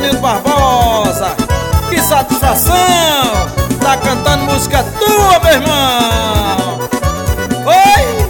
Nildo Barbosa. Que satisfação! Tá cantando música tua, meu irmão. Oi!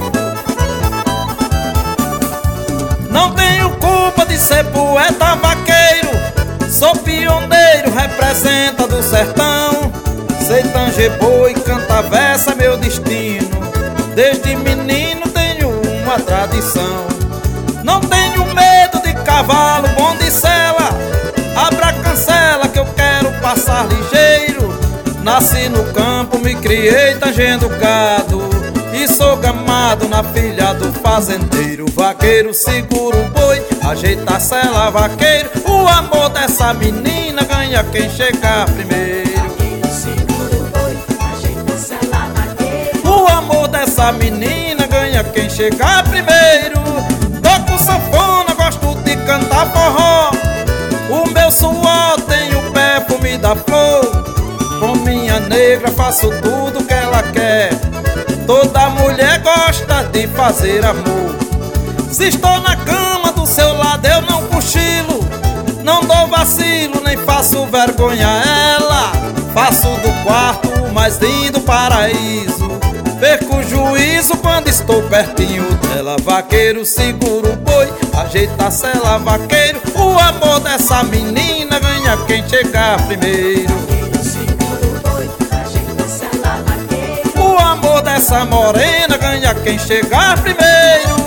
Não tenho culpa de ser poeta vaqueiro, sou pioneiro, representa do sertão. Sei tanger boi, canta verso é meu destino. Desde menino tenho uma tradição. Não tenho medo de cavalo, bom de sela. Abra a cancela que eu quero passar ligeiro. Nasci no campo, me criei tangendo gado, e sou gamado na filha do fazendeiro. Vaqueiro segura o boi, ajeita a sela, vaqueiro. O amor dessa menina ganha quem chegar primeiro. Vaqueiro segura o boi, ajeita a sela, vaqueiro. O amor dessa menina ganha quem chegar primeiro. Toco sanfona, gosto de cantar forró. O meu suor tem o perfume da flor. Com minha negra faço tudo que ela quer. Toda mulher gosta de fazer amor. Se estou na cama do seu lado eu não cochilo, não dou vacilo, nem faço vergonha a ela. Faço do quarto o mais lindo paraíso. Perco o juízo quando estou pertinho dela. Vaqueiro segura o boi, ajeita a sela, vaqueiro. O amor dessa menina ganha quem chegar primeiro. Vaqueiro segura o boi, ajeita a sela, vaqueiro. O amor dessa morena ganha quem chegar primeiro.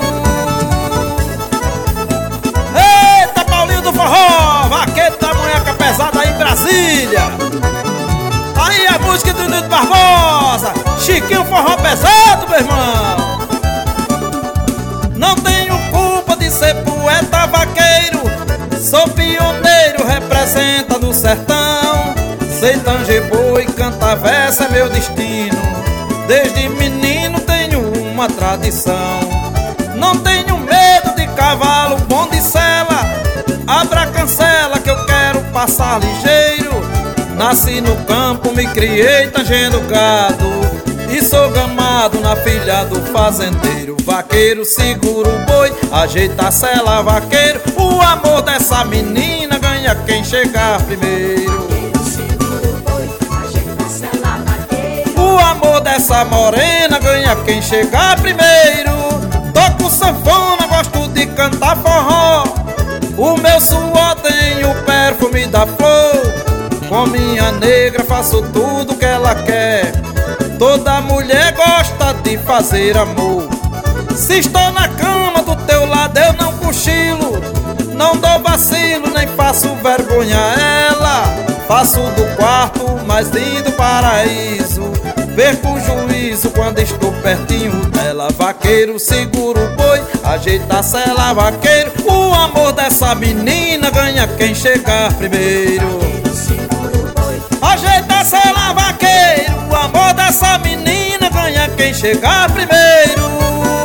Eita, Paulinho do Forró, vaqueiro da munheca pesada aí em Brasília. Aí a música do Nildo Barbosa, Chiquinho Forró pesado, meu irmão. Não tenho culpa de ser poeta vaqueiro, sou pioneiro, representa do sertão. Sei tanger boi, cantar verso é meu destino. Desde menino tenho uma tradição. Não tenho medo de cavalo, bom de sela. Abra a cancela que eu quero passar ligeiro. Nasci no campo, me criei tangendo gado, e sou gamado na filha do fazendeiro. Vaqueiro segura o boi, ajeita a sela, vaqueiro. O amor dessa menina ganha quem chegar primeiro. Vaqueiro segura o boi, ajeita a sela, vaqueiro. O amor dessa morena ganha quem chegar primeiro. Toco sanfona, gosto de cantar forró. O meu suor tem o perfume da flor. Com minha negra faço tudo que ela quer. Toda mulher gosta de fazer amor. Se estou na cama do teu lado eu não cochilo, não dou vacilo, nem faço vergonha a ela. Faço do quarto o mais lindo paraíso. Perco o juízo quando estou pertinho dela. Vaqueiro segura o boi, ajeita a sela, vaqueiro. O amor dessa menina ganha quem chegar primeiro. Vaqueiro segura o boi, Ajeita a sela, vaqueiro. O amor dessa menina ganha quem chegar primeiro.